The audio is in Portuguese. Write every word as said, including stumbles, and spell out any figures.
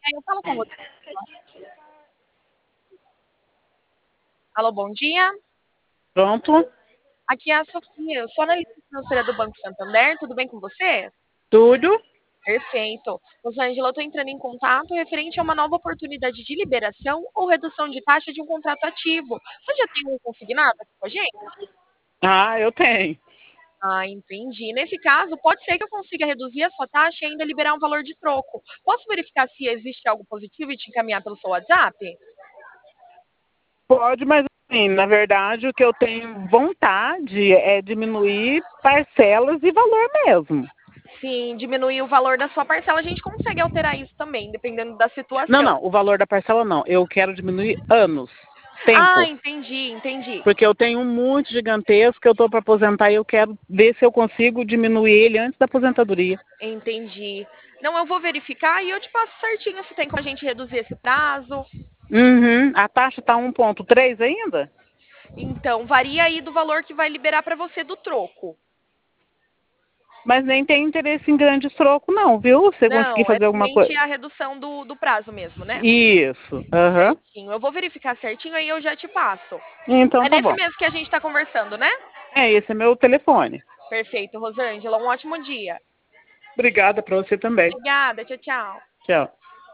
Eu falo com você. Alô, bom dia. Pronto, Aqui é a Sofia, eu sou analista financeira do Banco Santander, tudo bem com você? tudo. Perfeito. Rosângela, eu estou entrando em contato referente a uma nova oportunidade de liberação ou redução de taxa de um contrato ativo. Você já tem um consignado aqui com a gente? Ah, eu tenho. Ah, entendi. Nesse caso, pode ser que eu consiga reduzir a sua taxa e ainda liberar um valor de troco. Posso verificar se existe algo positivo e te encaminhar pelo seu WhatsApp? Pode, mas assim, na verdade, o que eu tenho vontade é diminuir parcelas e valor mesmo. Sim, diminuir o valor da sua parcela, a gente consegue alterar isso também, dependendo da Não, situação. não, o valor da parcela não. Eu quero diminuir anos, Ah, tempo. entendi, entendi. Porque eu tenho um muito gigantesco que eu estou para aposentar e eu quero ver se eu consigo diminuir ele antes da aposentadoria. Entendi. Não, eu vou verificar e eu te passo certinho se tem como a gente reduzir esse prazo. Uhum. A taxa está um ponto três ainda? Então, varia aí do valor que vai liberar para você do troco. Mas nem tem interesse em grande troco, não, viu? Você conseguir Não, é fazer alguma somente coisa. a redução do, do prazo mesmo, né? Isso. Aham. Certinho. Eu vou verificar certinho aí eu já te passo. Então É tá nesse bom. mesmo que a gente está conversando, né? É, esse é meu telefone. Perfeito, Rosângela. Um ótimo dia. Obrigada para você também. Obrigada, tchau, tchau. Tchau.